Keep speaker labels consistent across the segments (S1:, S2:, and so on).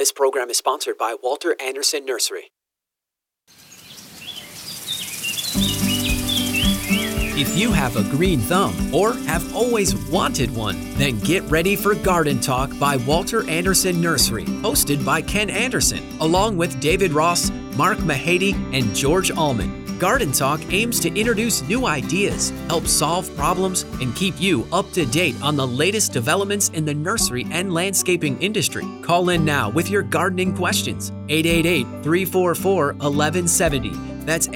S1: This program is sponsored by Walter Anderson Nursery. If you have a green thumb or have always wanted one, then get ready for Garden Talk by Walter Anderson Nursery, hosted by Ken Anderson, along with David Ross, Mark Mahady, and George Allman. Garden Talk aims to introduce new ideas, help solve problems, and keep you up to date on the latest developments in the nursery and landscaping industry. Call in now with your gardening questions. 888-344-1170. That's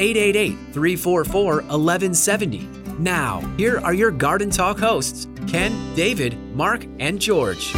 S1: 888-344-1170. Now, here are your Garden Talk hosts, Ken, David, Mark, and George.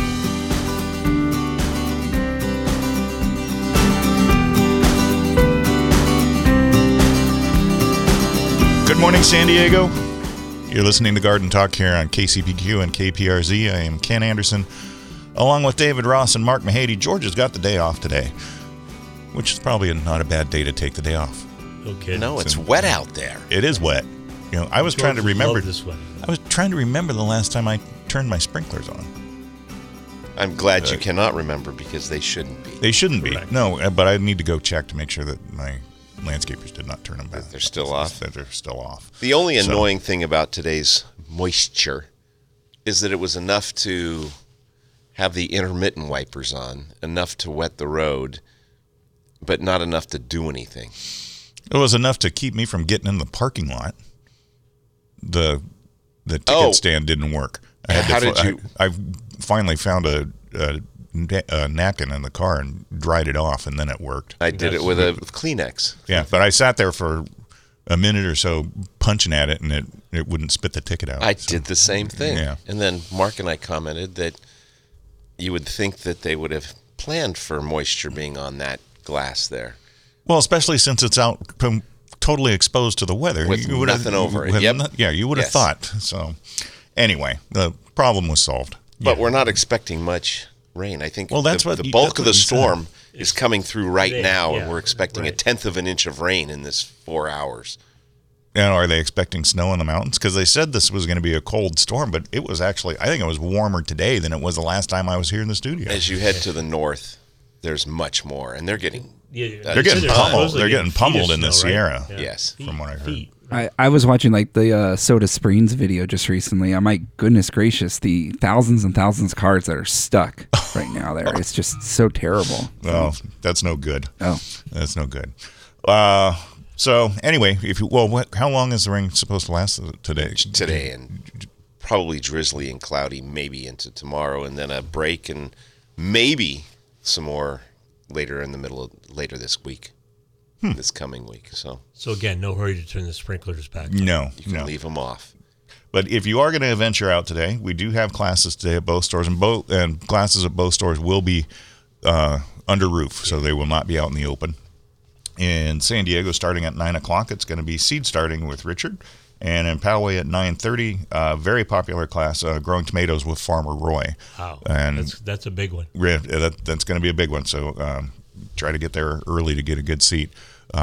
S2: Good morning, San Diego. You're listening to Garden Talk here on KCPQ and KPRZ. I am Ken Anderson, along with David Ross and Mark Mahady. George has got the day off today, which is probably not a bad day to take the day off.
S3: Okay.
S4: No, it's wet out there.
S2: It is wet. You know, I was trying to remember.
S3: This weather.
S2: I was trying to remember the last time I turned my sprinklers on.
S4: I'm glad you cannot remember because they shouldn't be.
S2: They shouldn't be.
S3: Correct.
S2: No, but I need to go check to make sure that my landscapers did not turn them back.
S4: They're still off?
S2: That they're still off.
S4: The only annoying thing about today's moisture is that it was enough to have the intermittent wipers on, enough to wet the road, but not enough to do anything.
S2: It was enough to keep me from getting in the parking lot. The ticket stand didn't work. I finally found a napkin in the car and dried it off, and then it worked.
S4: I did it with a Kleenex.
S2: Yeah, but I sat there for a minute or so punching at it, and it wouldn't spit the ticket out.
S4: I did the same thing.
S2: Yeah.
S4: And then Mark and I commented that you would think that they would have planned for moisture being on that glass there.
S2: Well, especially since it's out totally exposed to the weather.
S4: With nothing over it. Yep.
S2: You would have thought. So anyway, the problem was solved.
S4: But we're not expecting much rain. I think
S2: that's
S4: the bulk of the storm is coming through right now, and we're expecting a tenth of an inch of rain in this 4 hours.
S2: And are they expecting snow in the mountains? Because they said this was going to be a cold storm, but it was actually, I think it was warmer today than it was the last time I was here in the studio.
S4: As you head to the north, there's much more, and they're getting
S2: pummeled. They're getting pummeled in the Sierra.
S4: Right? Yes,
S2: from what I heard.
S5: I was watching like the Soda Springs video just recently. I'm like, goodness gracious, the thousands and thousands of cars that are stuck right now there. It's just so terrible.
S2: Well, that's no good.
S5: Oh,
S2: that's no good. So anyway, how long is the rain supposed to last today?
S4: Today, and probably drizzly and cloudy, maybe into tomorrow, and then a break, and maybe some more later this week. This coming week. So
S3: again, no hurry to turn the sprinklers back.
S2: No,
S4: you can leave them off.
S2: But if you are going to venture out today, we do have classes today at both stores, and classes at both stores will be under roof, so they will not be out in the open. In San Diego, starting at 9 o'clock, it's going to be seed starting with Richard, and in Poway at 9:30, very popular class, growing tomatoes with Farmer Roy.
S3: Wow,
S2: and
S3: that's a big one.
S2: That's going to be a big one. So try to get there early to get a good seat.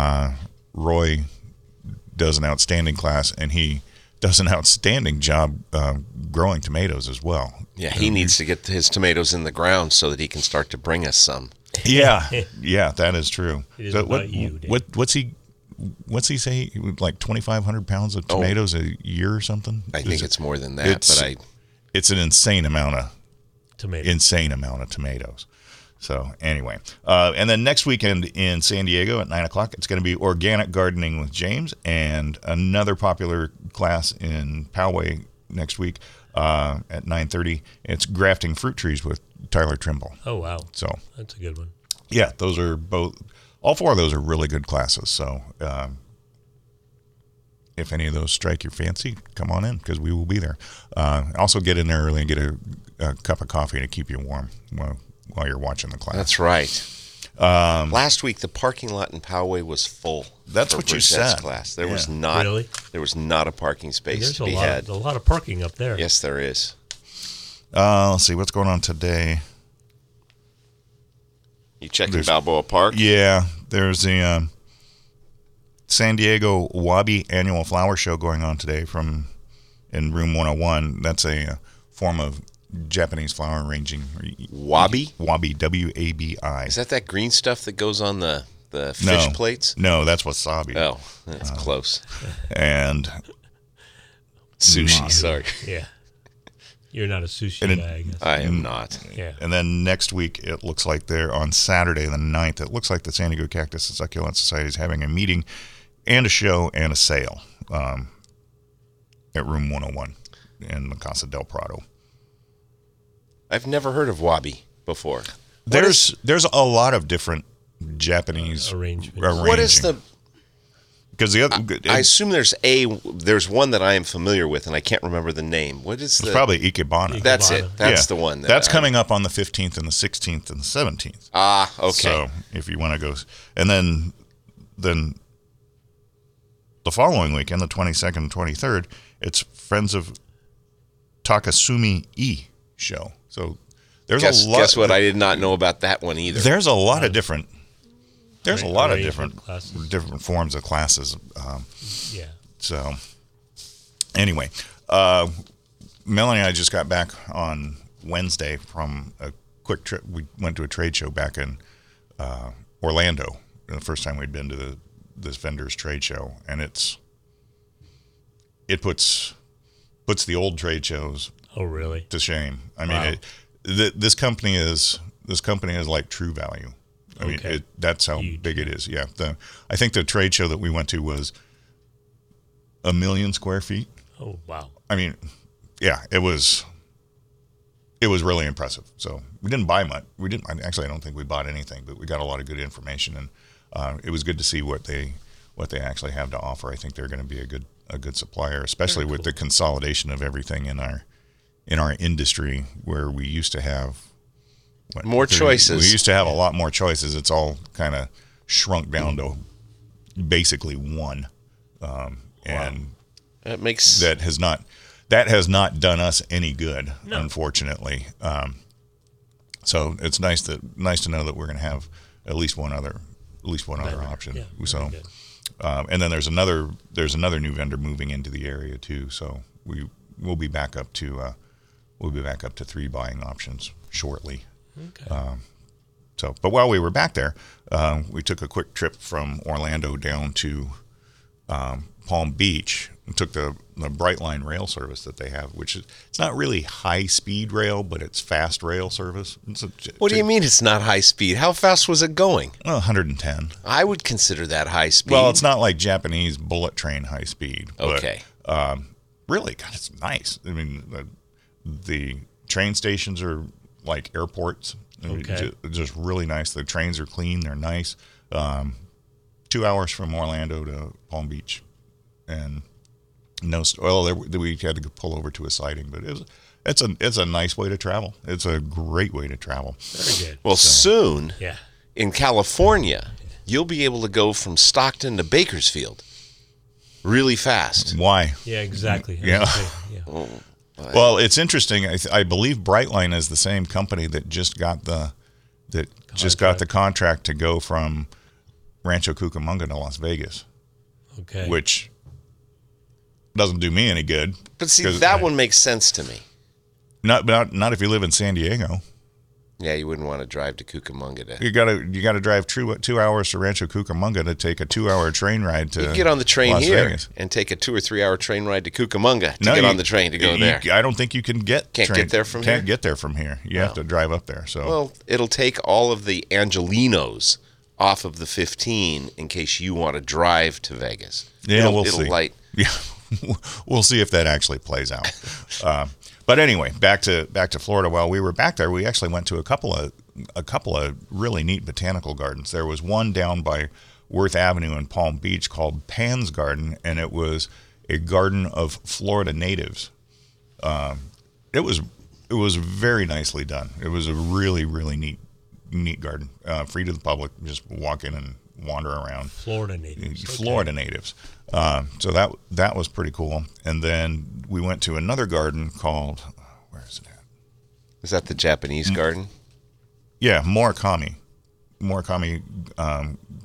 S2: Roy does an outstanding class, and he does an outstanding job growing tomatoes as well.
S4: Yeah, he needs to get his tomatoes in the ground so that he can start to bring us some.
S2: Yeah, that is true.
S3: It is about you, Dave.
S2: What's he say? Like 2,500 pounds of tomatoes a year or something?
S4: I think it's more than that.
S2: It's an insane amount of
S3: tomatoes.
S2: So anyway, and then next weekend in San Diego at 9 o'clock, it's going to be organic gardening with James, and another popular class in Poway next week at 9:30. It's grafting fruit trees with Tyler Trimble.
S3: Oh wow!
S2: So
S3: that's a good one.
S2: Yeah, all four of those are really good classes. So if any of those strike your fancy, come on in because we will be there. Also, get in there early and get a cup of coffee to keep you warm while you're watching the class.
S4: That's right. Last week, the parking lot in Poway was full.
S2: That's what you said.
S4: Class. There was not.
S3: Really?
S4: There was not a parking space to be had.
S3: There's a lot of parking up there.
S4: Yes, there is.
S2: Let's see what's going on today.
S4: You checking Balboa Park?
S2: Yeah, there's the San Diego Wabi Annual Flower Show going on today in Room 101. That's a form of Japanese flower arranging.
S4: Wabi?
S2: Wabi, W-A-B-I.
S4: Is that green stuff that goes on the fish plates?
S2: No, that's wasabi.
S4: Oh, that's close.
S2: And
S4: Sushi, sorry.
S3: Yeah. You're not a sushi guy, I guess.
S4: I am not.
S3: Yeah.
S2: And then next week, it looks like they're on Saturday the 9th. It looks like the San Diego Cactus and Succulent Society is having a meeting and a show and a sale at Room 101 in the Casa del Prado.
S4: I've never heard of Wabi before.
S2: There's a lot of different Japanese
S3: Arrangements.
S4: What is the...
S2: Because the other,
S4: I assume there's one that I am familiar with, and I can't remember the name. What is
S2: it's probably Ikebana.
S4: That's it. That's the one.
S2: That's coming up on the 15th and the 16th and the 17th.
S4: Ah, okay.
S2: So if you want to go, and then the following weekend, the 22nd and 23rd, it's Friends of Takasumi E show. So there's a lot.
S4: Guess what? I did not know about that one either.
S2: There's a lot of different. There's a lot of
S3: classes.
S2: different forms of classes.
S3: Yeah.
S2: So anyway, Melanie and I just got back on Wednesday from a quick trip. We went to a trade show back in Orlando. The first time we'd been to this vendor's trade show, and it puts the old trade shows
S3: really
S2: to shame. I mean,
S3: Wow.
S2: This company is like True Value. I mean, that's how
S3: Huge.
S2: big it is. Yeah. I think the trade show that we went to was 1 million square feet.
S3: Oh, wow.
S2: I mean, yeah, it was really impressive. So we didn't buy much. I don't think we bought anything, but we got a lot of good information, and it was good to see what they actually have to offer. I think they're going to be a good supplier, especially with the consolidation of everything in our industry, where we used to have
S4: more choices.
S2: We used to have a lot more choices. It's all kind of shrunk down to basically one, and
S4: that
S2: has not done us any good, unfortunately. So it's nice to know that we're going to have at least one other option.
S3: Yeah,
S2: so, and then there's another new vendor moving into the area too. So we'll be back up to 3 buying options shortly.
S3: Okay.
S2: But while we were back there, we took a quick trip from Orlando down to Palm Beach and took the Brightline rail service that they have, which it's not really high speed rail, but it's fast rail service.
S4: What do you mean it's not high speed? How fast was it going?
S2: 110.
S4: I would consider that high speed.
S2: Well, it's not like Japanese bullet train high speed.
S4: Okay.
S2: But, really, God, it's nice. I mean, the train stations are like airports.
S3: Okay.
S2: Just really nice. The trains are clean. They're nice. 2 hours from Orlando to Palm Beach, and we had to pull over to a siding, but it's a nice way to travel. It's a great way to travel.
S3: Very good.
S4: Well, soon,
S3: Yeah.
S4: in California, you'll be able to go from Stockton to Bakersfield really fast.
S2: Why?
S3: Yeah, exactly.
S2: Yeah.
S3: Yeah.
S2: Well, it's interesting. I believe Brightline is the same company that just got the contract to go from Rancho Cucamonga to Las Vegas,
S3: Okay.
S2: which doesn't do me any good.
S4: But see, that one makes sense to me.
S2: Not if you live in San Diego.
S4: Yeah, you wouldn't want to drive to Cucamonga.
S2: You gotta drive 2 hours to Rancho Cucamonga to take a 2-hour train ride to.
S4: You can get on the train
S2: Las
S4: here
S2: Vegas.
S4: and take a 2 or 3 hour train ride to Cucamonga to get on the train to go there.
S2: I don't think you can get.
S4: Can't get there from here?
S2: Can't get there from here. You have to drive up there. So.
S4: Well, it'll take all of the Angelinos off of the 15 in case you want to drive to Vegas.
S2: Yeah,
S4: it'll
S2: see.
S4: Light.
S2: Yeah, we'll see if that actually plays out. But anyway, back to Florida. While we were back there, we actually went to a couple of really neat botanical gardens. There was one down by Worth Avenue in Palm Beach called Pan's Garden, and it was a garden of Florida natives. It was very nicely done. It was a really, really neat garden, free to the public. Just walk in and wander around.
S3: Florida natives.
S2: Florida natives. So that was pretty cool. And then we went to another garden called, where is it at?
S4: Is that the Japanese garden?
S2: Yeah, Murakami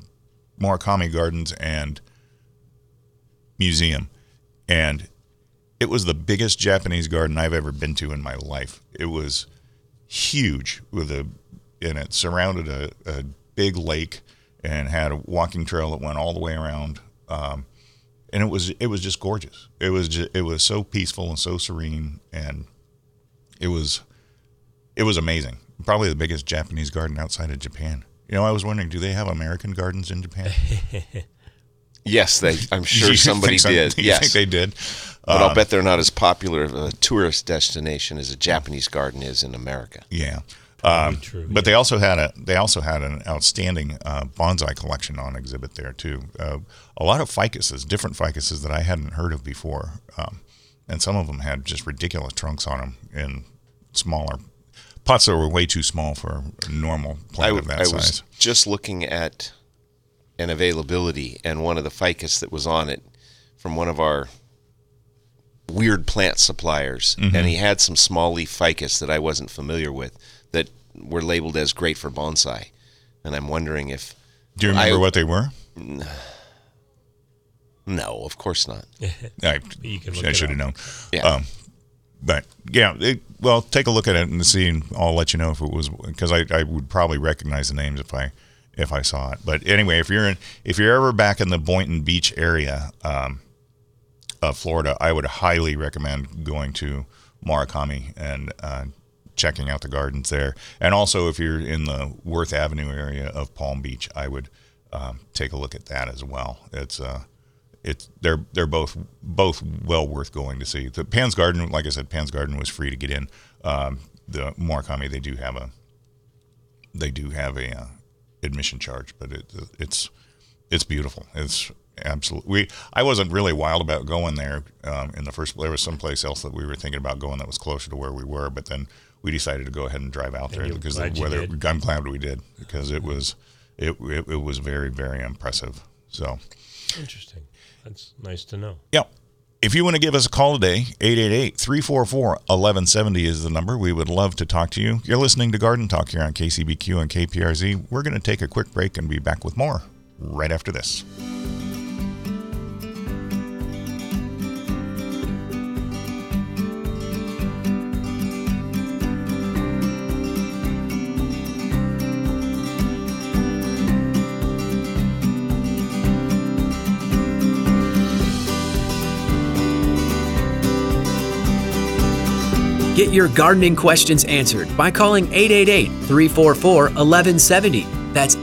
S2: Gardens and Museum. And It was the biggest Japanese garden I've ever been to in my life. It was huge and it surrounded a big lake and had a walking trail that went all the way around. And it was just gorgeous. It was so peaceful and so serene, and it was amazing. Probably the biggest Japanese garden outside of Japan. I was wondering, do they have American gardens in Japan?
S4: Yes, I'm sure somebody did.
S2: You
S4: Yes,
S2: think they did?
S4: but I'll bet they're not as popular of a tourist destination as a Japanese garden is in America.
S2: Yeah.
S3: True,
S2: But they also had an outstanding bonsai collection on exhibit there too. A lot of ficuses, different ficuses that I hadn't heard of before, and some of them had just ridiculous trunks on them in smaller pots that were way too small for a normal plant of that
S4: I
S2: size.
S4: was just looking at an availability, and one of the ficus that was on it from one of our weird plant suppliers, and he had some small leaf ficus that I wasn't familiar with that were labeled as great for bonsai. And I'm wondering if...
S2: Do you remember what they were?
S4: No, of course not.
S2: I
S3: can look
S2: should
S3: it
S2: have known.
S4: Yeah.
S2: But yeah, take a look at it and see, and I'll let you know if it was, because I would probably recognize the names if I saw it. But anyway, if you're ever back in the Boynton Beach area of Florida, I would highly recommend going to Murakami and checking out the gardens there. And also, if you're in the Worth Avenue area of Palm Beach, I would take a look at that as well. They're both well worth going to see. The Pan's Garden, like I said, Pan's Garden was free to get in. The Murakami, they do have a admission charge, but it's beautiful. It's absolutely. I wasn't really wild about going there in the first. There was someplace else that we were thinking about going that was closer to where we were, but then we decided to go ahead and drive out there because of the weather. I'm glad we did, because it was very, very impressive. So
S3: Interesting. That's nice to know.
S2: yeah. If you want to give us a call today, 888-344-1170 is the number. We would love to talk to you. You're listening to Garden Talk here on KCBQ and KPRZ. We're going to take a quick break and be back with more right after this.
S1: Get your gardening questions answered by calling 888-344-1170. That's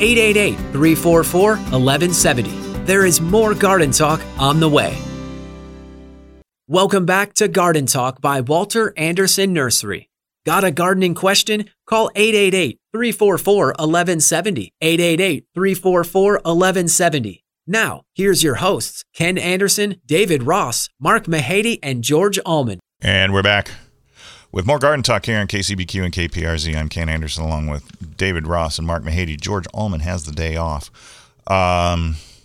S1: 888-344-1170. There is more Garden Talk on the way. Welcome back to Garden Talk by Walter Anderson Nursery. Got a gardening question? Call 888-344-1170. 888-344-1170. Now, here's your hosts, Ken Anderson, David Ross, Mark Mahady, and George Allman.
S2: And we're back with more Garden Talk here on KCBQ and KPRZ. I'm Ken Anderson along with David Ross and Mark Mahady. George Allman has the day off. What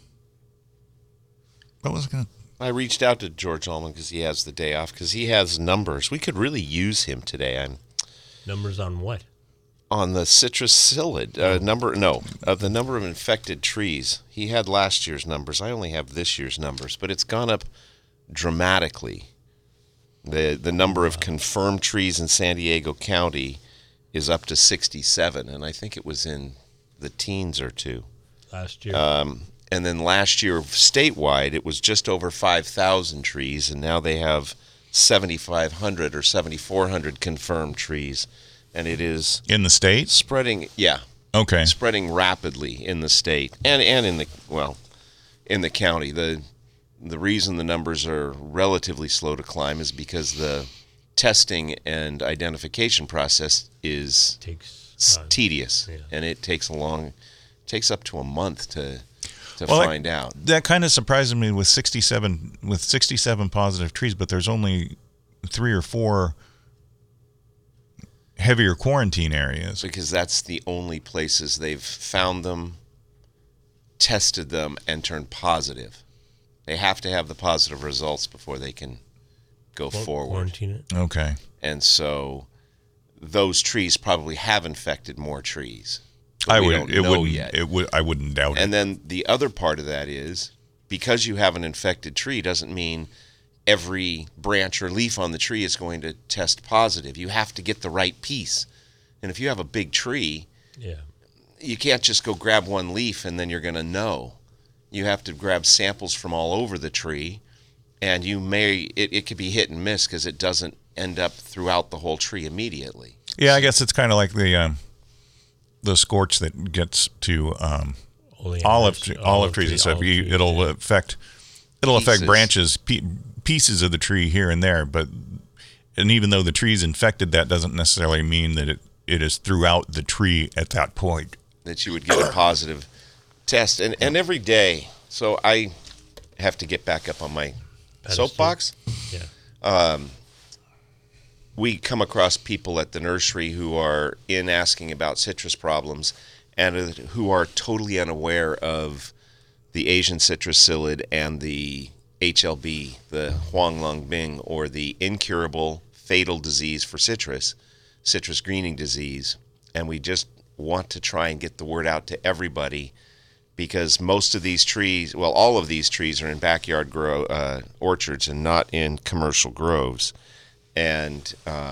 S2: was it going to...
S4: I reached out to George Allman because he has the day off, because he has numbers. We could really use him today.
S3: Numbers on what?
S4: On the citrus psyllid, the number of infected trees. He had last year's numbers. I only have this year's numbers, but it's gone up dramatically. The number of confirmed trees in San Diego County is up to 67, and I think it was in the teens or two.
S3: Last year.
S4: And then last year, statewide, it was just over 5,000 trees, and now they have 7,500 or 7,400 confirmed trees, and it is
S2: In the state?
S4: spreading. Yeah,
S2: Okay.
S4: spreading rapidly in the state and in the county. The reason the numbers are relatively slow to climb is because the testing and identification process is
S3: Takes time.
S4: tedious,
S3: Yeah.
S4: and it takes up to a month to
S2: Well,
S4: find out.
S2: That kind of surprises me with 67 positive trees, but there's only 3 or 4 heavier quarantine areas.
S4: Because that's the only places they've found them, tested them, and turned positive. They have to have the positive results before they can go forward.
S3: Quarantine it.
S2: Okay.
S4: And so those trees probably have infected more trees.
S2: I
S4: We
S2: wouldn't
S4: don't know yet.
S2: I wouldn't doubt it.
S4: And then the other part of that is, because you have an infected tree doesn't mean every branch or leaf on the tree is going to test positive. You have to get the right piece. And if you have a big tree,
S3: Yeah.
S4: you can't just go grab one leaf and then you're going to know. You have to grab samples from all over the tree, and it could be hit and miss because it doesn't end up throughout the whole tree immediately.
S2: Yeah, I guess it's kind of like the scorch that gets to olive trees and stuff. It'll affect branches, pieces of the tree here and there. And even though the tree's infected, that doesn't necessarily mean that it is throughout the tree at that point.
S4: That you would get a positive test. And every day, so I have to get back up on my soapbox.
S3: Yeah.
S4: We come across people at the nursery who are asking about citrus problems and who are totally unaware of the Asian citrus psyllid and the HLB, the Huanglongbing, or the incurable fatal disease for citrus greening disease. And we just want to try and get the word out to everybody, because most of these trees, well, all of these trees are in backyard orchards and not in commercial groves. And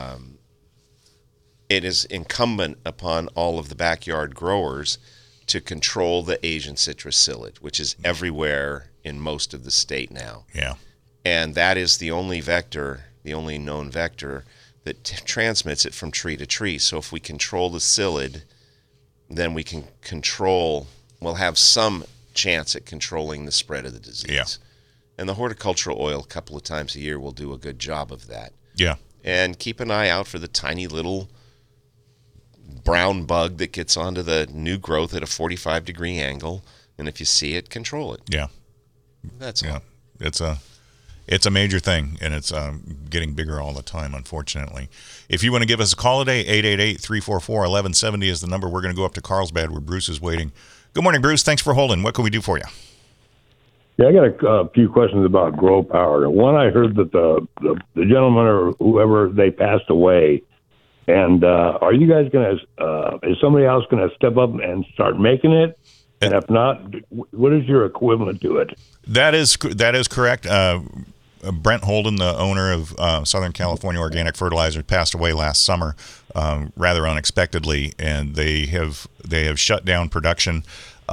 S4: it is incumbent upon all of the backyard growers to control the Asian citrus psyllid, which is everywhere in most of the state now.
S2: Yeah.
S4: And that is the only known vector that transmits it from tree to tree. So if we control the psyllid, then we can we'll have some chance at controlling the spread of the disease.
S2: Yeah.
S4: And the horticultural oil a couple of times a year will do a good job of that.
S2: Yeah.
S4: And keep an eye out for the tiny little brown bug that gets onto the new growth at a 45-degree angle. And if you see it, control it.
S2: Yeah.
S4: That's all.
S2: Yeah. It's a major thing, and it's getting bigger all the time, unfortunately. If you want to give us a call today, 888-344-1170 is the number. We're going to go up to Carlsbad where Bruce is waiting. Good morning, Bruce. Thanks for holding. What can we do for you?
S6: Yeah, I got a few questions about Grow Power. One, I heard that the gentleman or whoever, they passed away. And are you guys going to, is somebody else going to step up and start making it? And if not, what is your equivalent to it?
S2: That is correct. Brent Holden, the owner of Southern California Organic Fertilizer, passed away last summer, rather unexpectedly, and they have shut down production.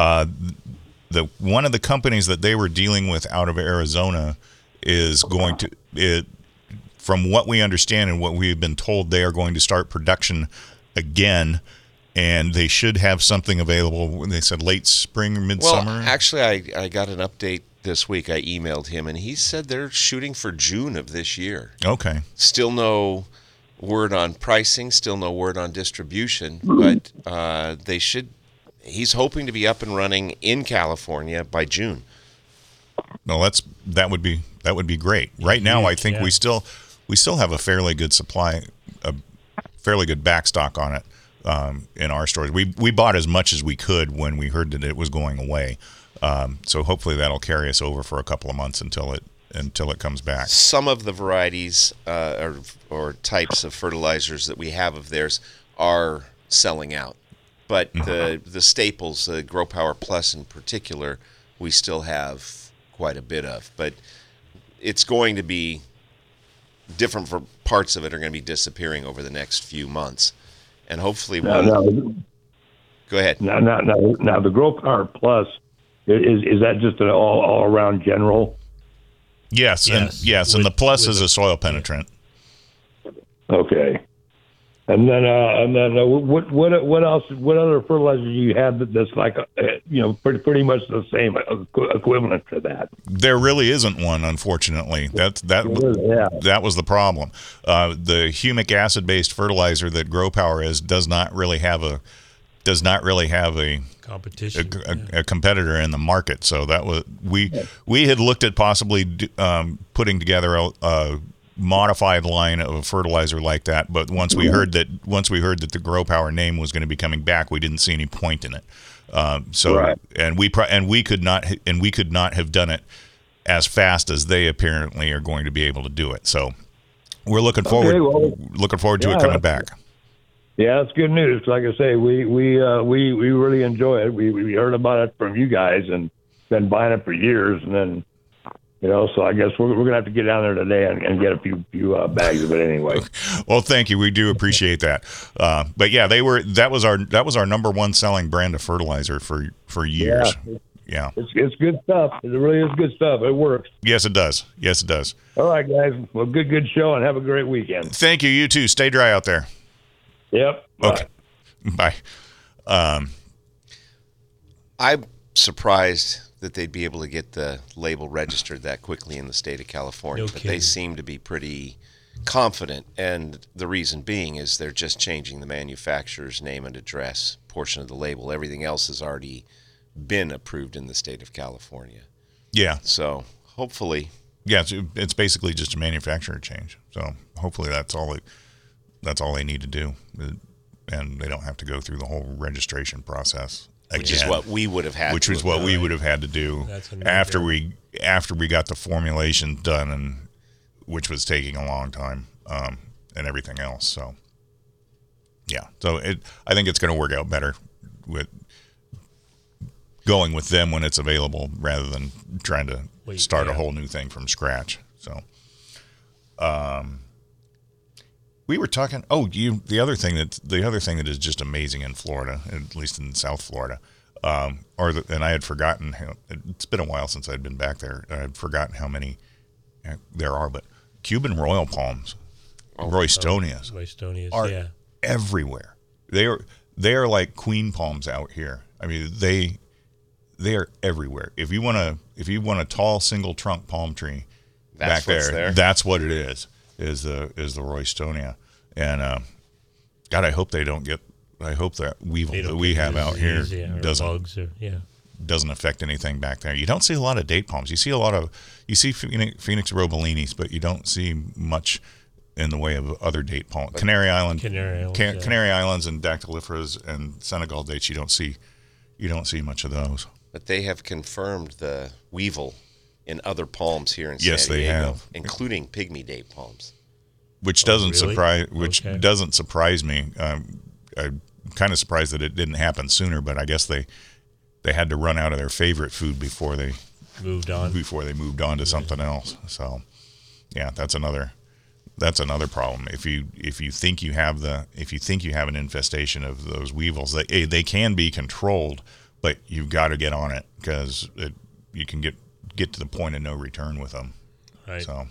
S2: One of the companies that they were dealing with out of Arizona is going to, from what we understand and what we've been told, they are going to start production again. And they should have something available when they said late spring or midsummer.
S4: Well, actually, I got an update this week. I emailed him, and he said they're shooting for June of this year.
S2: Okay.
S4: Still no word on pricing, still no word on distribution, but they should. He's hoping to be up and running in California by June.
S2: No, that would be great. Right now, I think we still have a fairly good supply, a fairly good backstock on it. In our stores, we bought as much as we could when we heard that it was going away. So hopefully that'll carry us over for a couple of months until it comes back.
S4: Some of the varieties or types of fertilizers that we have of theirs are selling out, but the staples, the Grow Power Plus in particular, we still have quite a bit of. But it's going to be different. For parts of it are going to be disappearing over the next few months. And hopefully, go ahead.
S6: Now, the Grow Power Plus, is that just an all around general?
S2: Yes, and the Plus is a soil penetrant.
S6: Okay, and then what else? What other fertilizer do you have that's like pretty much the same equivalent to that?
S2: There really isn't one, unfortunately. That was the problem. The humic acid based fertilizer that Grow Power does not really have a
S3: competition,
S2: a competitor in the market. So that was we had looked at possibly putting together a modified line of a fertilizer like that, but once we heard that the Grow Power name was going to be coming back, we didn't see any point in it. And we could not have done it as fast as they apparently are going to be able to do it. So we're looking forward to it coming back.
S6: Yeah, that's good news. Like I say, we really enjoy it. We heard about it from you guys and been buying it for years, and then So I guess we're gonna have to get down there today and get a few bags of it anyway.
S2: Well, thank you. We do appreciate that. But yeah, that was our number one selling brand of fertilizer for years. Yeah.
S6: It's good stuff. It really is good stuff. It works.
S2: Yes, it does. Yes, it does.
S6: All right, guys. Well, good show, and have a great weekend.
S2: Thank you. You too. Stay dry out there.
S6: Yep.
S2: Okay. Bye.
S4: I'm surprised that they'd be able to get the label registered that quickly in the state of California,
S3: No
S4: but
S3: kidding.
S4: they seem to be pretty confident, and the reason being is they're just changing the manufacturer's name and address portion of the label. Everything else has already been approved in the state of California.
S2: Yeah.
S4: So hopefully,
S2: Yeah. It's basically just a manufacturer change. So hopefully that's all they need to do, and they don't have to go through the whole registration process.
S4: which is
S2: again,
S4: what we would have had
S2: which
S4: to
S2: was
S4: have
S2: what
S4: done.
S2: we would have had to do
S3: That's a
S2: after
S3: no-brainer.
S2: we got the formulation done, and which was taking a long time, and everything else. So yeah, so I think it's going to work out better with going with them when it's available rather than trying to start a whole new thing from scratch. So we were talking. The other thing that is just amazing in Florida, at least in South Florida, and I had forgotten. It's been a while since I'd been back there. I had forgotten how many there are, but Cuban royal palms, Roystonias,
S3: Roystonias,
S2: are
S3: yeah.
S2: everywhere. They are like queen palms out here. I mean, they are everywhere. If you want a tall single trunk palm tree
S4: That's
S2: back
S4: what's there.
S2: that's what it is the Roystonia. And God, I hope that weevil
S3: They
S2: that
S3: don't
S2: we
S3: get
S2: have out here
S3: disease, yeah, or
S2: doesn't
S3: bugs or, yeah.
S2: doesn't affect anything back there. You don't see a lot of date palms. You see Phoenix robolinis, but you don't see much in the way of other date palms. Canary Islands,
S3: yeah.
S2: Canary Islands, and dactyliferas and Senegal dates. You don't see much of those.
S4: But they have confirmed the weevil in other palms here in
S2: Yes,
S4: San
S2: they
S4: Diego,
S2: have.
S4: including pygmy date palms.
S2: Which doesn't
S3: really?
S2: doesn't surprise me. I'm kind of surprised that it didn't happen sooner, but I guess they had to run out of their favorite food before they
S3: Moved on.
S2: moved on to something else. So yeah, that's another problem. If you think you have an infestation of those weevils, they can be controlled, but you've got to get on it because you can get to the point of no return with them.
S3: Right.
S2: So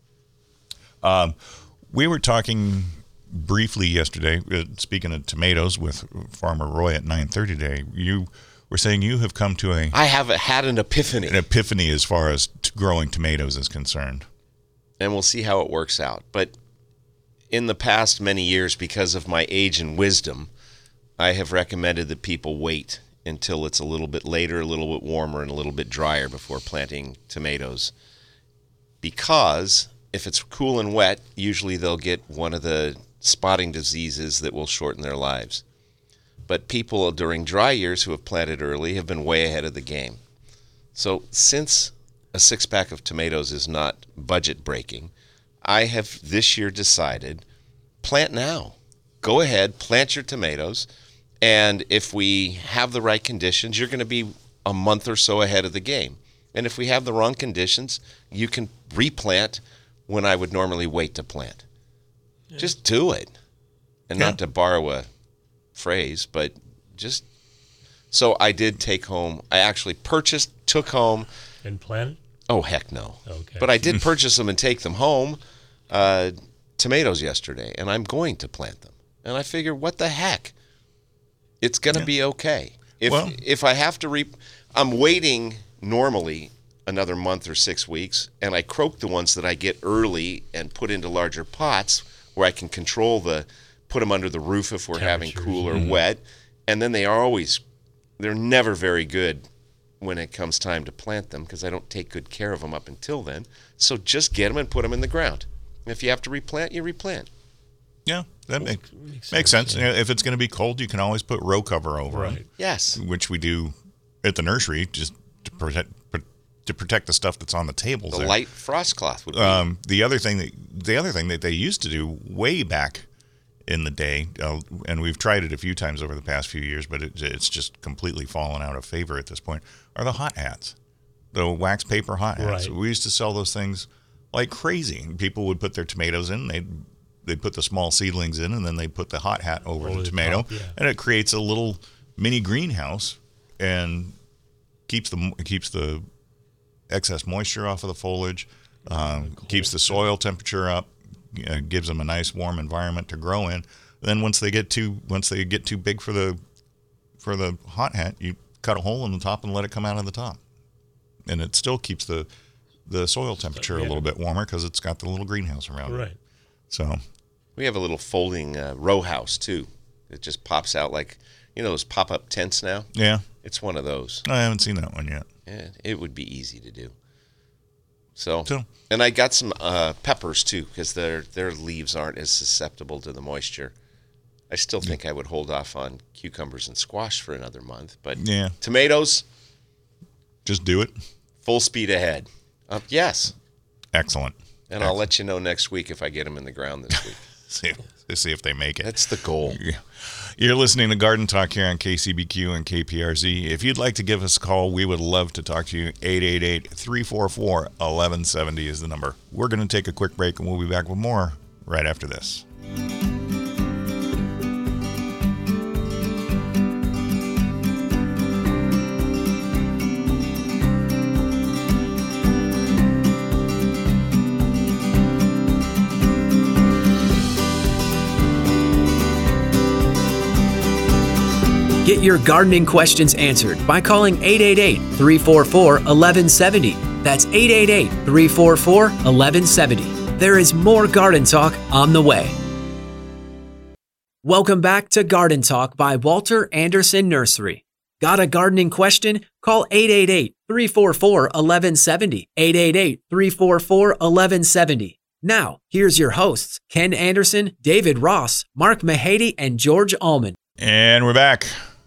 S2: we were talking briefly yesterday, speaking of tomatoes, with Farmer Roy at 9:30 today. You were saying you have come to
S4: I have had an epiphany.
S2: an epiphany as far as growing tomatoes is concerned.
S4: And we'll see how it works out. But in the past many years, because of my age and wisdom, I have recommended that people wait until it's a little bit later, a little bit warmer, and a little bit drier before planting tomatoes. Because if it's cool and wet, usually they'll get one of the spotting diseases that will shorten their lives. But people during dry years who have planted early have been way ahead of the game. So since a six-pack of tomatoes is not budget breaking, I have this year decided, plant now. Go ahead, plant your tomatoes, and if we have the right conditions, you're going to be a month or so ahead of the game. And if we have the wrong conditions, you can replant when I would normally wait to plant. Yeah. Just do it. And not to borrow a phrase, but just... So I did take home, I actually took home...
S3: And planted?
S4: Oh, heck no.
S3: Okay.
S4: But I did purchase them and take them home, tomatoes yesterday, and I'm going to plant them. And I figure, what the heck? It's going to be okay. If I have to I'm waiting normally another month or 6 weeks, and I croak the ones that I get early and put into larger pots where I can put them under the roof if we're having cool or wet. And then they're never very good when it comes time to plant them because I don't take good care of them up until then. So just get them and put them in the ground. And if you have to replant, you replant.
S2: Yeah, that makes sense.
S3: Yeah.
S2: If it's going to be cold, you can always put row cover over them.
S4: Yes.
S2: Which we do at the nursery just to protect the stuff that's on the tables.
S4: The light frost cloth would be.
S2: The other thing that they used to do way back in the day, and we've tried it a few times over the past few years, but it's just completely fallen out of favor at this point, are the hot hats. the wax paper hot hats.
S3: Right.
S2: We used to sell those things like crazy. People would put their tomatoes in, they'd put the small seedlings in, and then they put the hot hat over the tomato,
S3: top, yeah.
S2: and it creates a little mini greenhouse and keeps the excess moisture off of the foliage, keeps the soil temperature up, gives them a nice warm environment to grow in. Then once they get too big for the hot hat, you cut a hole in the top and let it come out of the top, and it still keeps the soil temperature a little bit warmer because it's got the little greenhouse around it.
S3: Right.
S2: So
S4: We have a little folding row house too. It just pops out like, those pop-up tents now.
S2: yeah,
S4: It's one of those.
S2: I haven't seen that one yet.
S4: Yeah, it would be easy to do. So,
S2: So-
S4: and I got some peppers too because their leaves aren't as susceptible to the moisture. I still think I would hold off on cucumbers and squash for another month, but
S2: Yeah,
S4: tomatoes,
S2: just do it.
S4: full speed ahead. Yes,
S2: Excellent.
S4: and I'll let you know next week if I get them in the ground this week.
S2: See if they make it.
S4: That's the goal.
S2: You're listening to Garden Talk here on KCBQ and KPRZ. If you'd like to give us a call, we would love to talk to you. 888-344-1170 is the number. We're going to take a quick break, and we'll be back with more right after this.
S1: Get your gardening questions answered by calling 888-344-1170. That's 888-344-1170. There is more Garden Talk on the way. Welcome back to Garden Talk by Walter Anderson Nursery. Got a gardening question? Call 888-344-1170. 888-344-1170. Now, here's your hosts, Ken Anderson, David Ross, Mark Mahady, and George Allman.
S2: And we're back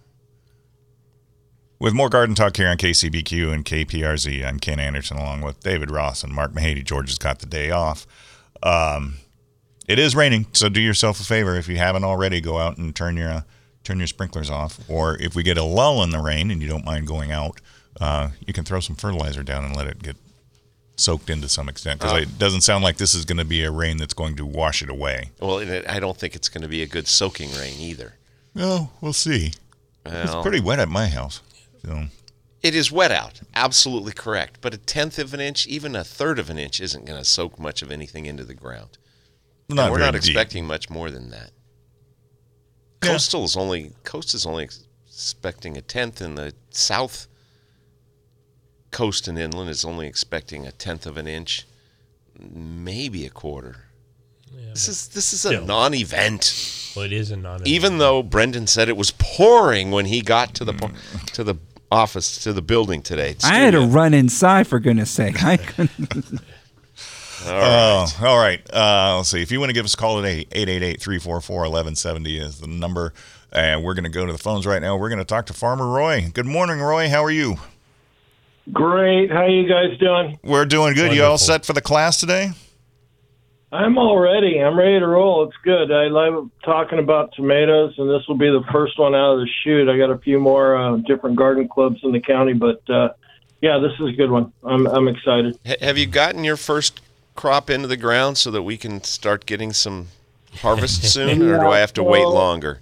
S2: with more Garden Talk here on KCBQ and KPRZ. I'm Ken Anderson along with David Ross and Mark Mahady. George has got the day off. It is raining, so do yourself a favor. If you haven't already, go out and turn your sprinklers off. Or if we get a lull in the rain and you don't mind going out, you can throw some fertilizer down and let it get soaked in to some extent. Because it doesn't sound like this is going to be a rain that's going to wash it away.
S4: Well, I don't think it's going to be a good soaking rain either.
S2: No, we'll see. It's
S4: Well,
S2: pretty wet at my house. So
S4: it is wet out. Absolutely correct. But a tenth of an inch, even a third of an inch, isn't going to soak much of anything into the ground. And we're
S2: very
S4: not
S2: deep.
S4: expecting much more than that.
S2: Yeah.
S4: Coast is only expecting a tenth, and the south coast and inland is only expecting a tenth of an inch, maybe a quarter.
S3: Yeah,
S4: This is a
S3: still.
S4: non-event.
S3: Well, it is a non-event.
S4: Even though Brendan said it was pouring when he got to the office, to the building today.
S5: I had to
S4: Studio.
S5: run inside, for goodness sake. I couldn't.
S2: all right. Let's see. If you want to give us a call today, 888-344-1170 is the number. And we're going to go to the phones right now. We're going to talk to Farmer Roy. Good morning, Roy. How are you?
S7: Great. How you guys doing?
S2: We're doing good. You all
S3: Wonderful.
S2: set for the class today?
S7: I'm all ready. I'm ready to roll. It's good. I love talking about tomatoes, and this will be the first one out of the chute. I got a few more different garden clubs in the county, but yeah, this is a good one. I'm excited.
S4: Have you gotten your first crop into the ground so that we can start getting some harvest soon, or do I have to wait longer?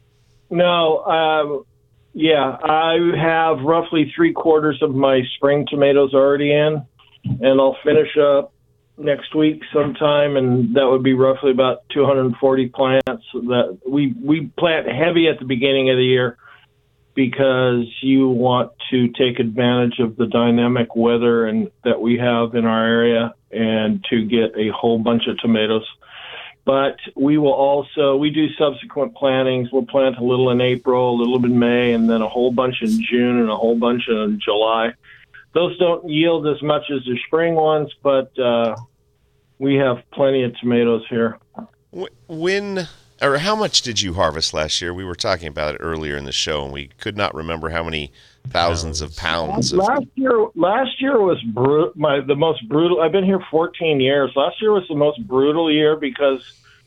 S7: No, yeah, I have roughly 3/4 of my spring tomatoes already in, and I'll finish up next week sometime, and that would be roughly about 240 plants. That we plant heavy at the beginning of the year because you want to take advantage of the dynamic weather and that we have in our area, and to get a whole bunch of tomatoes. But we do subsequent plantings. We'll plant a little in April, a little in May, and then a whole bunch in June and a whole bunch in July. Those don't yield as much as the spring ones, but we have plenty of tomatoes here.
S4: When or how much did you harvest last year? We were talking about it earlier in the show, and we could not remember how many thousands of pounds.
S7: Last year was the most brutal. I've been here 14 years. Last year was the most brutal year because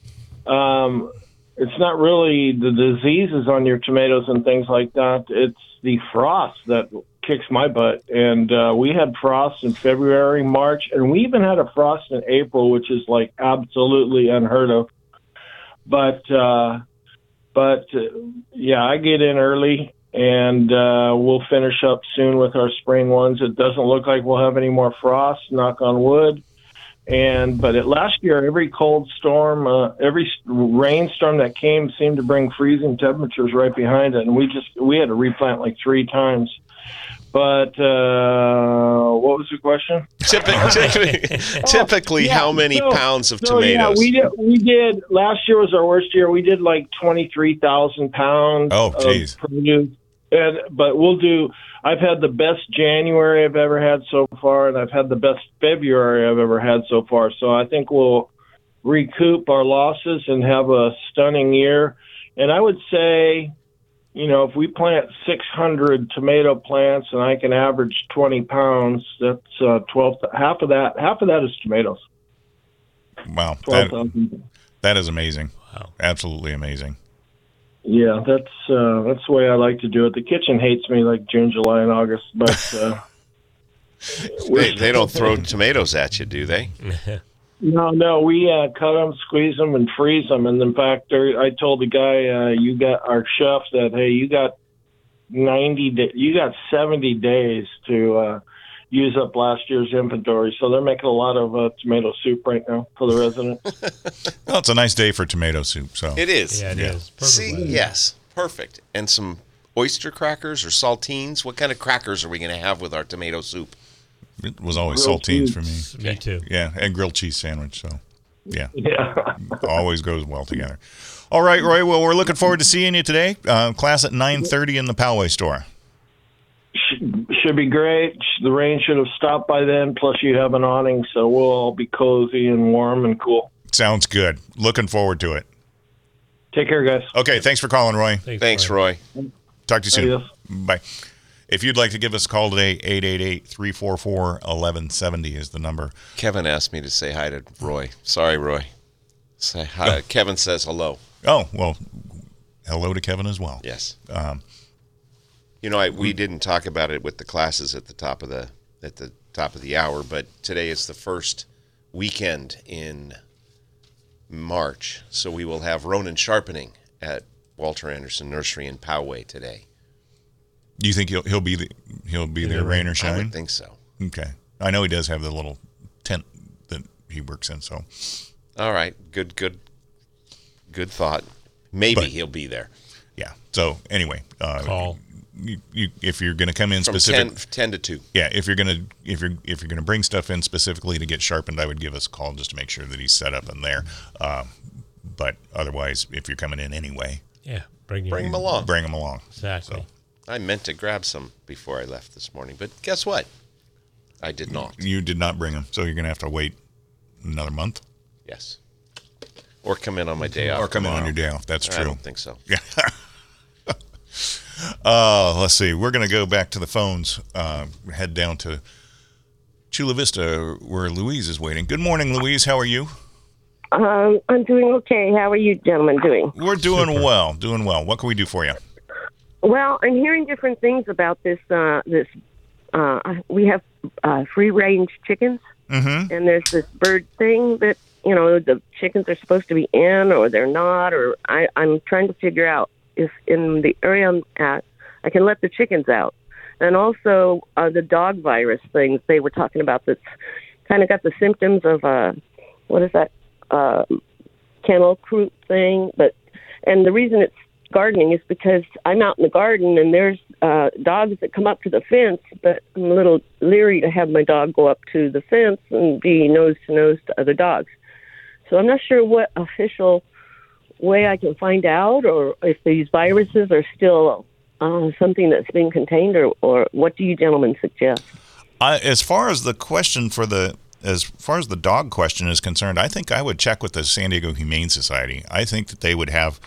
S7: it's not really the diseases on your tomatoes and things like that. It's the frost that kicks my butt. And we had frost in February, March, and we even had a frost in April, which is like absolutely unheard of. But yeah, I get in early, and we'll finish up soon with our spring ones. It doesn't look like we'll have any more frost, knock on wood. But last year, every cold storm, every rainstorm that came seemed to bring freezing temperatures right behind it, and we had to replant like 3 times. But what was the question?
S4: Typically, how many pounds of tomatoes?
S7: Yeah, we did. Last year was our worst year. We did like 23,000 pounds of produce. But we'll do. I've had the best January I've ever had so far, and I've had the best February I've ever had so far. So I think we'll recoup our losses and have a stunning year. And I would say, if we plant 600 tomato plants and I can average 20 pounds, that's 12. Half of that is tomatoes.
S2: Wow,
S7: 12,000.
S2: That is amazing.
S3: Wow,
S2: absolutely amazing.
S7: Yeah, that's the way I like to do it. The kitchen hates me like June, July, and August, but
S4: they don't throw tomatoes at you, do they?
S7: No, we cut them, squeeze them, and freeze them. And in fact, I told the guy, our chef, that hey, you got 70 days to use up last year's inventory. So they're making a lot of tomato soup right now for the residents.
S2: Well, it's a nice day for tomato soup. So
S4: it is.
S3: Yeah, it is. Perfect.
S4: See, yes, perfect. And some oyster crackers or saltines. What kind of crackers are we going to have with our tomato soup?
S2: It was always saltines for me.
S3: Me too.
S2: Yeah, and grilled cheese sandwich. So, yeah.
S7: Yeah.
S2: Always goes well together. All right, Roy. Well, we're looking forward to seeing you today. Class at 9:30 in the Poway store.
S7: Should be great. The rain should have stopped by then. Plus, you have an awning, so we'll all be cozy and warm and cool.
S2: Sounds good. Looking forward to it.
S7: Take care, guys.
S2: Okay, thanks for calling, Roy.
S4: Thanks, Roy.
S2: Talk to you soon.
S7: Adios.
S2: Bye. If you'd like to give us a call today, 888-344-1170 is the number.
S4: Kevin asked me to say hi to Roy. Sorry, Roy. Say hi. Kevin says hello.
S2: Oh, well, hello to Kevin as well.
S4: Yes. We didn't talk about it with the classes at the top of the hour, but today is the first weekend in March, so we will have Ronan sharpening at Walter Anderson Nursery in Poway today.
S2: Do you think he'll be there, rain or shine?
S4: I would think so.
S2: Okay. I know he does have the little tent that he works in. So,
S4: all right, good thought. Maybe he'll be there.
S2: Yeah. So anyway,
S3: call.
S2: You if you're going to come in
S4: from
S2: specific
S4: 10 to 2.
S2: Yeah. If you're going to bring stuff in specifically to get sharpened, I would give us a call just to make sure that he's set up in there. But otherwise, if you're coming in anyway,
S3: yeah,
S4: bring him along.
S2: Bring him along.
S3: Exactly.
S2: So.
S4: I meant to grab some before I left this morning, but guess what? I did not.
S2: You did not bring them, so you're going to have to wait another month.
S4: Yes. Or come in on my day off.
S2: Or come in on your day off. That's true.
S4: I don't think so.
S2: Yeah. Let's see. We're going to go back to the phones, head down to Chula Vista where Louise is waiting. Good morning, Louise. How are you?
S8: I'm doing okay. How are you gentlemen doing?
S2: We're doing well. Doing well. What can we do for you?
S8: Well, I'm hearing different things about this. We have free-range chickens, and there's this bird thing that the chickens are supposed to be in, or they're not. Or I'm trying to figure out if in the area I'm at, I can let the chickens out. And also the dog virus things they were talking about. That's kind of got the symptoms of what is that kennel croup thing? And the reason it's gardening is because I'm out in the garden and there's dogs that come up to the fence, but I'm a little leery to have my dog go up to the fence and be nose to nose to other dogs. So I'm not sure what official way I can find out, or if these viruses are still something that's being contained, or what do you gentlemen suggest?
S2: As far as the dog question is concerned, I think I would check with the San Diego Humane Society. I think that they would have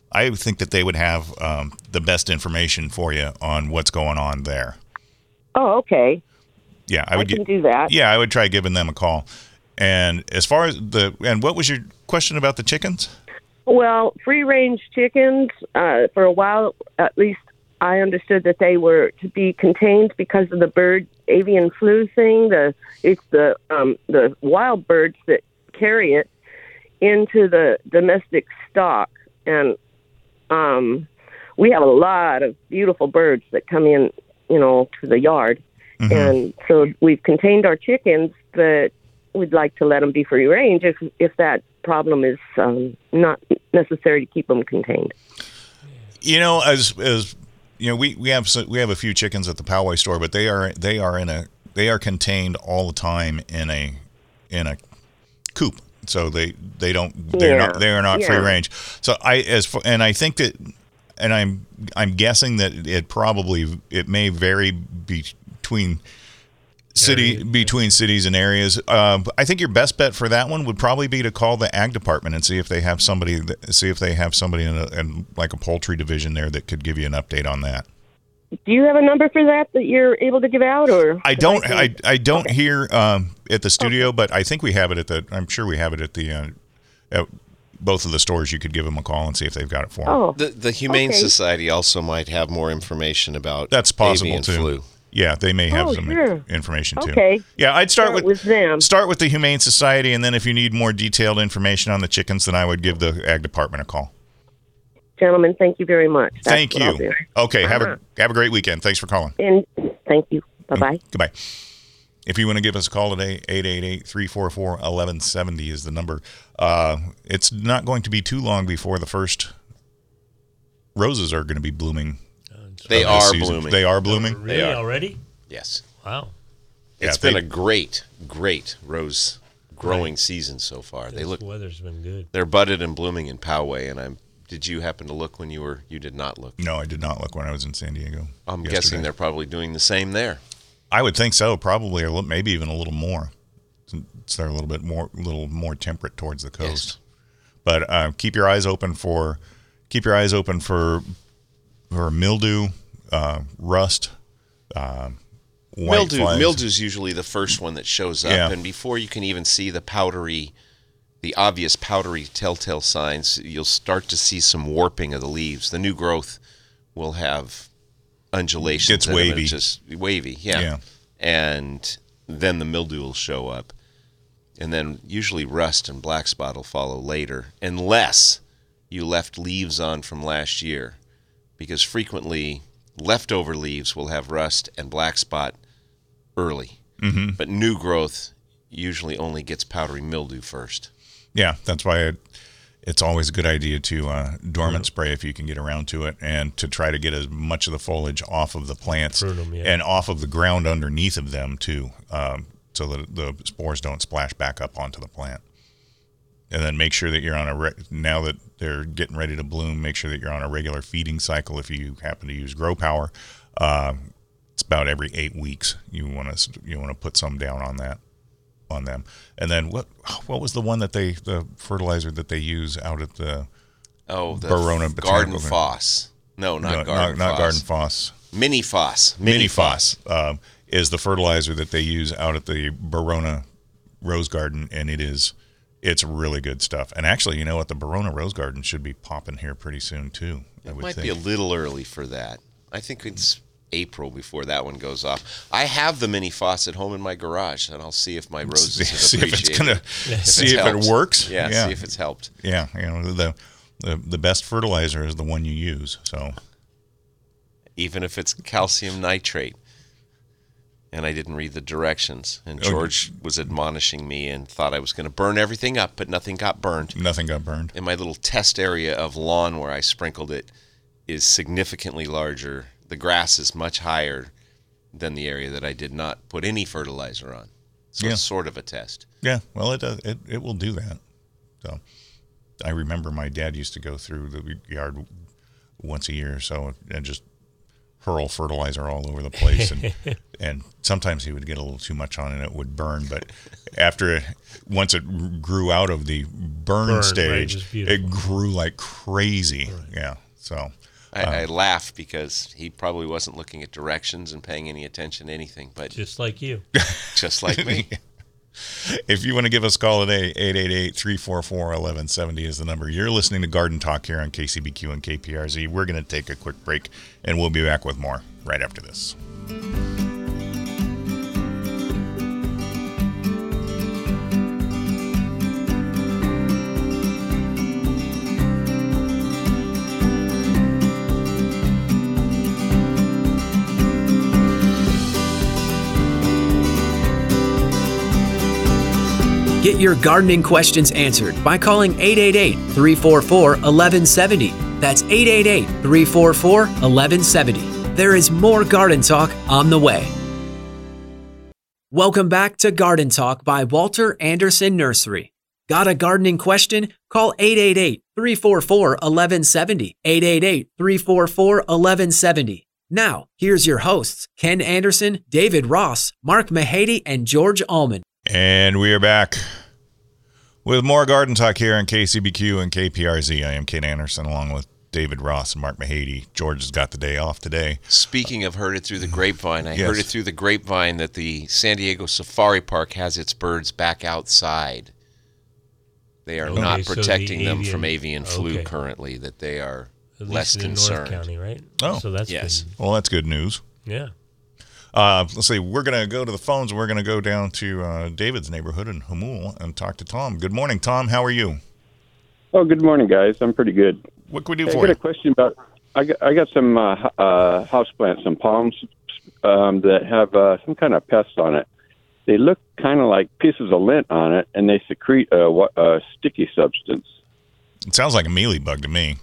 S2: the best information for you on what's going on there.
S8: Oh, okay.
S2: Yeah,
S8: I can do that.
S2: Yeah, I would try giving them a call. And as far as what was your question about the chickens?
S8: Well, free-range chickens, for a while, at least I understood that they were to be contained because of the bird avian flu thing. It's the wild birds that carry it into the domestic stock, and we have a lot of beautiful birds that come in, to the yard, and so we've contained our chickens, but we'd like to let them be free range if that problem is not necessary to keep them contained.
S2: As we have a few chickens at the Poway store, but they are contained all the time in a coop. So they are not free range. So I think that, and I'm guessing that it may vary between cities and areas. I think your best bet for that one would probably be to call the ag department and see if they have somebody in like a poultry division there that could give you an update on that.
S8: Do you have a number for that you're able to give out, or
S2: I don't hear at the studio, but I think we have it I'm sure we have it at at both of the stores. You could give them a call and see if they've got it for them.
S8: Oh,
S4: the Humane Society also might have more information about
S2: that's possible
S4: avian
S2: too.
S4: Flu.
S2: Yeah, they may have some information too.
S8: Okay.
S2: Yeah, I'd start with
S8: them.
S2: Start with the Humane Society, and then if you need more detailed information on the chickens, then I would give the ag department a call.
S8: Gentlemen, thank you very much.
S2: Thank you. Okay, have a great weekend. Thanks for calling.
S8: And thank you. Bye-bye.
S2: Goodbye. If you want to give us a call today, 888-344-1170 is the number. It's not going to be too long before the first roses are going to be blooming.
S4: They are blooming.
S2: They are blooming?
S3: Really?
S4: They are.
S3: Already?
S4: Yes.
S3: Wow.
S4: It's been a great rose growing season so far.
S3: The weather's been good.
S4: They're budded and blooming in Poway, did you happen to look when you did not look?
S2: No, I did not look when I was in San Diego.
S4: I'm guessing they're probably doing the same there.
S2: I would think so, probably, or maybe even a little more. Since they're a little more temperate towards the coast. Yes. But keep your eyes open for mildew, rust, white flies.
S4: Mildew's usually the first one that shows up, and before you can even see the obvious powdery telltale signs, you'll start to see some warping of the leaves. The new growth will have undulations.
S2: It's wavy.
S4: It's just wavy, yeah. And then the mildew will show up. And then usually rust and black spot will follow later, unless you left leaves on from last year. Because frequently leftover leaves will have rust and black spot early. Mm-hmm. But new growth usually only gets powdery mildew first.
S2: Yeah, that's why it's always a good idea to dormant spray if you can get around to it, and to try to get as much of the foliage off of the plants and off of the ground underneath of them too, so that the spores don't splash back up onto the plant. And then make sure that you're on now that they're getting ready to bloom, make sure that you're on a regular feeding cycle. If you happen to use Grow Power, it's about every 8 weeks. You want to put some down on them. And then what was the one the fertilizer that they use out at the Verona
S4: Garden Foss? No, not
S2: Garden Foss.
S4: Mini Foss.
S2: Mini Foss is the fertilizer that they use out at the Verona Rose Garden, and it's really good stuff. And actually, you know what? The Verona Rose Garden should be popping here pretty soon too.
S4: It might be a little early for that. I think it's April before that one goes off. I have the mini Foss at home in my garage, and I'll see if my roses have appreciated.
S2: See if it works.
S4: Yeah, see if it's helped.
S2: Yeah, the best fertilizer is the one you use. So
S4: even if it's calcium nitrate. And I didn't read the directions. And George was admonishing me and thought I was going to burn everything up, but nothing got burned.
S2: Nothing got burned.
S4: And my little test area of lawn where I sprinkled it is significantly larger. The grass is much higher than the area that I did not put any fertilizer on. So it's sort of a test.
S2: Yeah, well, it does. It will do that. So I remember my dad used to go through the yard once a year or so and just hurl fertilizer all over the place, and sometimes he would get a little too much on it and it would burn, but once it grew out of the burn stage, it grew like crazy. Right. Yeah. So
S4: I laugh because he probably wasn't looking at directions and paying any attention to anything, but
S3: just like you.
S4: Just like me.
S2: If you want to give us a call today, 888-344-1170 is the number. You're listening to Garden Talk here on KCBQ and KPRZ. We're going to take a quick break, and we'll be back with more right after this.
S1: Get your gardening questions answered by calling 888-344-1170. That's 888-344-1170. There is more Garden Talk on the way. Welcome back to Garden Talk by Walter Anderson Nursery. Got a gardening question? Call 888-344-1170. 888-344-1170. Now, here's your hosts, Ken Anderson, David Ross, Mark Mahady, and George Allman.
S2: And we are back with more Garden Talk here on KCBQ and KPRZ. I am Ken Anderson along with David Ross and Mark Mahady. George has got the day off today.
S4: Speaking of heard it through the grapevine, I heard it through the grapevine that the San Diego Safari Park has its birds back outside. They are not protecting them from avian flu currently, that they are less concerned.
S3: North County, right?
S2: Oh,
S3: so that's
S4: yes.
S3: good.
S2: Well, that's good news.
S3: Yeah.
S2: Let's see. We're going to go to the phones. We're going to go down to David's neighborhood in Hamul and talk to Tom. Good morning, Tom. How are you?
S9: Oh, good morning, guys. I'm pretty good.
S2: What can we do
S9: I
S2: for
S9: got
S2: you?
S9: a question about. I got some houseplants, some palms that have some kind of pest on it. They look kind of like pieces of lint on it, and they secrete a sticky substance.
S2: It sounds like a mealybug to me.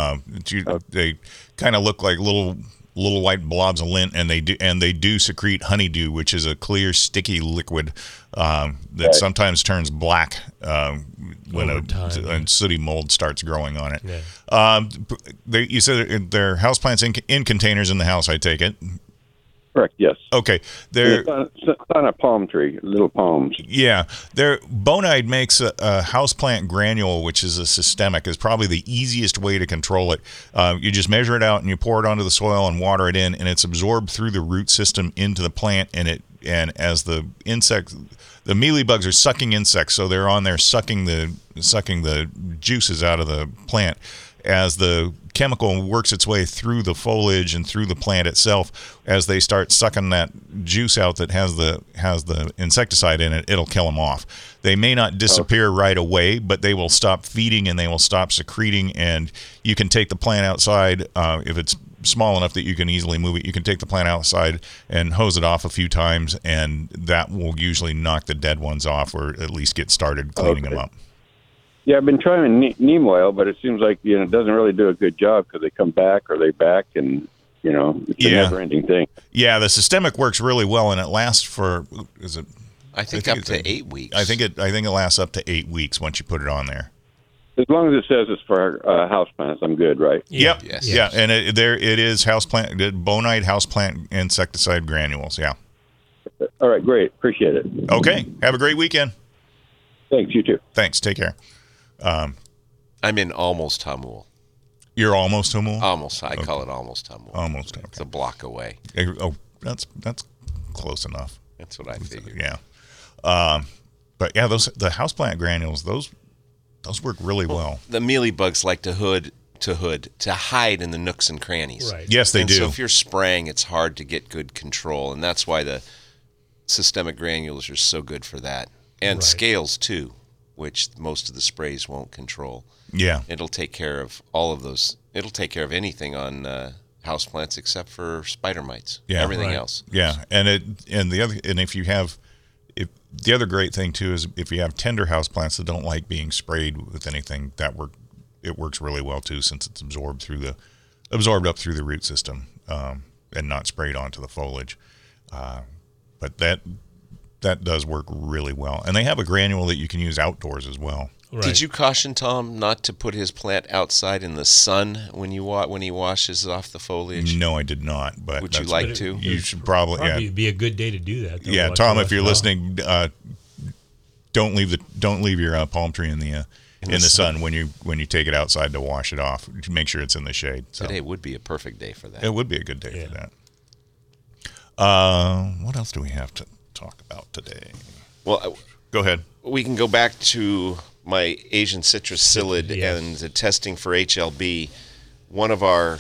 S2: They kind of look like little white blobs of lint, and they do secrete honeydew, which is a clear, sticky liquid that sometimes turns black when a sooty mold starts growing on it. Yeah. You said they're houseplants in containers in the house, I take it?
S9: Correct, yes.
S2: Okay.
S9: It's on a palm tree, little palms.
S2: Yeah. Bonide makes a houseplant granule, which is a systemic, is probably the easiest way to control it. You just measure it out and you pour it onto the soil and water it in, and it's absorbed through the root system into the plant, and as the mealybugs are sucking insects, so they're on there sucking the juices out of the plant. As the chemical works its way through the foliage and through the plant itself, as they start sucking that juice out that has the insecticide in it, it'll kill them off. They may not disappear right away, but they will stop feeding and they will stop secreting. And you can take the plant outside if it's small enough that you can easily move it. You can take the plant outside and hose it off a few times, and that will usually knock the dead ones off, or at least get started cleaning them up.
S9: Yeah, I've been trying neem oil, but it seems like it doesn't really do a good job because they come back or they back, and it's a never-ending thing.
S2: Yeah, the systemic works really well, and it lasts for
S4: I think up to 8 weeks.
S2: I think it lasts up to 8 weeks once you put it on there.
S9: As long as it says it's for houseplants, I'm good, right?
S2: Yep.
S4: Yes.
S2: Yeah, and it is houseplant Bonide houseplant insecticide granules. Yeah.
S9: All right, great. Appreciate it.
S2: Okay. Have a great weekend.
S9: Thanks. You too.
S2: Thanks. Take care.
S4: I'm in almost Hamul.
S2: You're almost Hamul?
S4: Almost. I call it almost Hamul.
S2: Almost. Okay.
S4: It's a block away.
S2: Oh, that's close enough.
S4: That's what I figured.
S2: Yeah. But yeah, the houseplant granules, those work really well.
S4: The mealybugs like to hide in the nooks and crannies.
S3: Right.
S2: Yes, they do.
S4: So if you're spraying, it's hard to get good control, and that's why the systemic granules are so good for that. And scales too, which most of the sprays won't control.
S2: Yeah.
S4: It'll take care of all of those. It'll take care of anything on houseplants except for spider mites.
S2: Yeah.
S4: Everything else.
S2: Yeah. The other great thing too is if you have tender houseplants that don't like being sprayed with anything, it works really well too, since it's absorbed up through the root system and not sprayed onto the foliage. But that does work really well, and they have a granule that you can use outdoors as well.
S4: Right. Did you caution Tom not to put his plant outside in the sun when he washes off the foliage?
S2: No, I did not. But
S4: would you like to?
S2: You should probably
S3: be a good day to do that.
S2: Yeah, Tom, if you're listening, don't leave your palm tree in the sun when you take it outside to wash it off. Make sure it's in the shade. So.
S4: Today would be a perfect day for that.
S2: It would be a good day for that. What else do we have to talk about today?
S4: Well,
S2: Go ahead.
S4: We can go back to my Asian citrus psyllid and the testing for HLB. One of our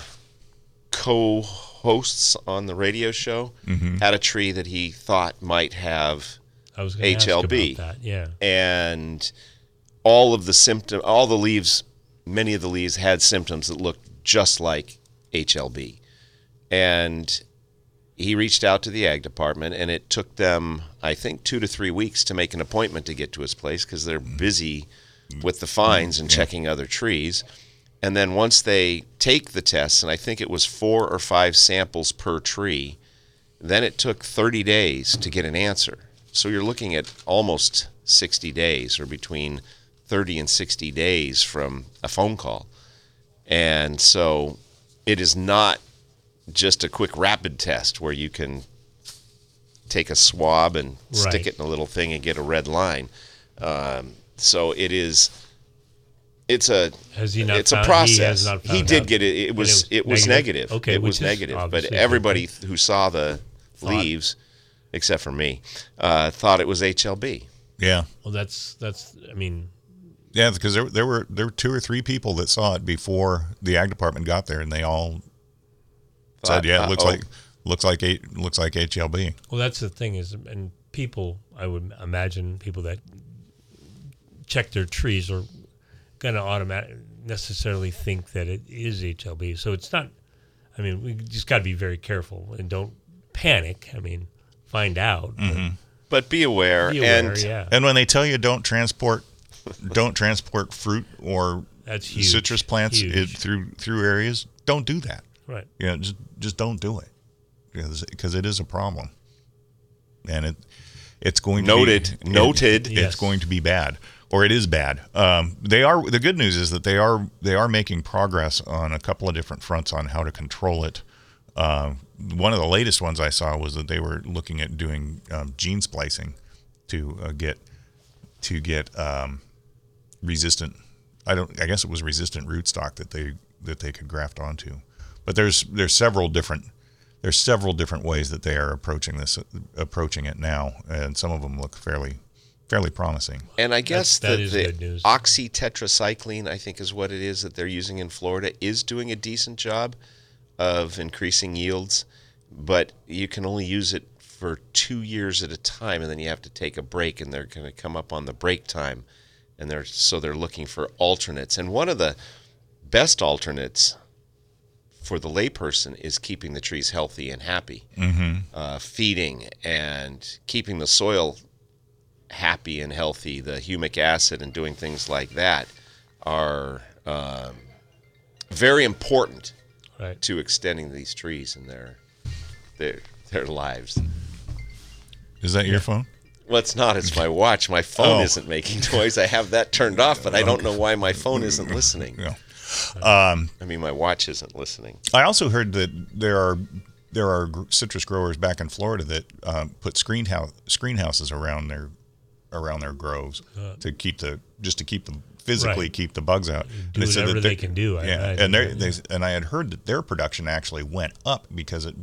S4: co-hosts on the radio show had a tree that he thought might have HLB.
S3: Ask about that. Yeah.
S4: And all of the symptoms, all the leaves, many of the leaves had symptoms that looked just like HLB. And he reached out to the ag department, and it took them, I think, 2 to 3 weeks to make an appointment to get to his place because they're busy with the fines and checking other trees. And then once they take the tests, and I think it was 4 or 5 samples per tree, then it took 30 days to get an answer. So you're looking at almost 60 days, or between 30 and 60 days from a phone call. And so it is not just a quick rapid test where you can take a swab and stick it in a little thing and get a red line. So it's a process. He did get it. It was negative.
S3: Okay,
S4: it was negative. But everybody who saw the leaves, except for me, thought it was HLB.
S2: Yeah.
S3: Well, that's. I mean.
S2: Yeah, because there were 2 or 3 people that saw it before the ag department got there, and they all said, "Yeah, it looks like HLB."
S3: Well, that's the thing is, and people, I would imagine, people that check their trees are going to necessarily think that it is HLB. So it's not. I mean, we just got to be very careful and don't panic. I mean, find out,
S4: but be aware.
S2: And when they tell you don't transport fruit or citrus plants through areas, don't do that.
S3: Right.
S2: Yeah, just don't do it, because it is a problem, and it's going to
S4: noted.
S2: It's going to be bad, or it is bad. The good news is that they are making progress on a couple of different fronts on how to control it. One of the latest ones I saw was that they were looking at doing gene splicing to get resistant. I guess it was resistant rootstock that they could graft onto. But there's several different ways that they are approaching it now, and some of them look fairly promising.
S4: And I guess
S3: that is good news.
S4: Oxytetracycline, I think, is what it is that they're using in Florida, is doing a decent job of increasing yields, but you can only use it for 2 years at a time, and then you have to take a break, and they're going to come up on the break time, and they're looking for alternates. And one of the best alternates for the layperson is keeping the trees healthy and happy. Feeding and keeping the soil happy and healthy, the humic acid and doing things like that are very important to extending these trees and their lives.
S2: Is that your phone?
S4: Well, it's not. It's my watch. My phone isn't making noise. I have that turned off, but I don't know why my phone isn't listening.
S2: Yeah.
S4: I mean, my watch isn't listening.
S2: I also heard that there are citrus growers back in Florida that put screenhouses around their groves to keep the physically keep the bugs out.
S3: Do whatever they can do.
S2: And I had heard that their production actually went up because it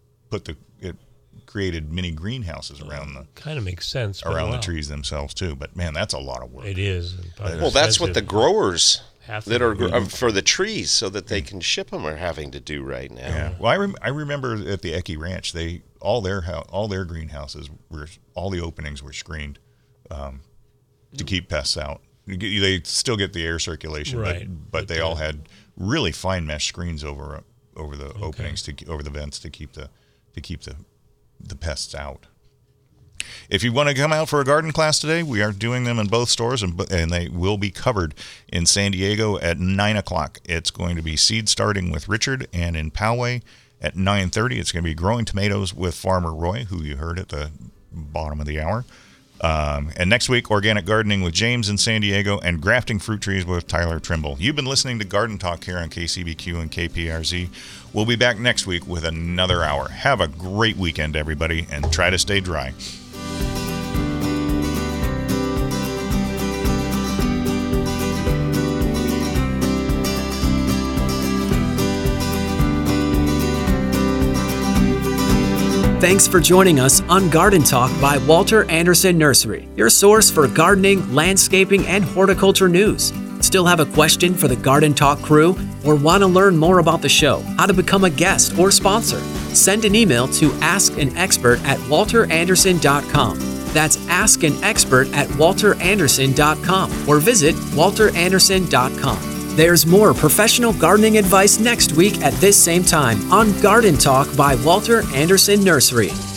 S2: created mini greenhouses around the
S3: kind of makes sense
S2: around the trees themselves too. But man, that's a lot of work.
S3: It is.
S4: Well, that's what the growers that are for the trees, so that they can ship them, are having to do right now.
S2: Yeah. Well, I remember at the Ecke Ranch, all their greenhouses all the openings were screened to keep pests out. They still get the air circulation, but they all had really fine mesh screens over the openings over the vents to keep the pests out. If you want to come out for a garden class today, we are doing them in both stores, and they will be covered in San Diego at 9 o'clock. It's going to be seed starting with Richard, and in Poway at 9:30, it's going to be growing tomatoes with Farmer Roy, who you heard at the bottom of the hour. And next week, organic gardening with James in San Diego, and grafting fruit trees with Tyler Trimble. You've been listening to Garden Talk here on KCBQ and KPRZ. We'll be back next week with another hour. Have a great weekend, everybody, and try to stay dry.
S1: Thanks for joining us on Garden Talk by Walter Anderson Nursery, your source for gardening, landscaping, and horticulture news. Still have a question for the Garden Talk crew or want to learn more about the show, how to become a guest or sponsor? Send an email to askanexpert@walteranderson.com. That's askanexpert@walteranderson.com or visit walteranderson.com. There's more professional gardening advice next week at this same time on Garden Talk by Walter Anderson Nursery.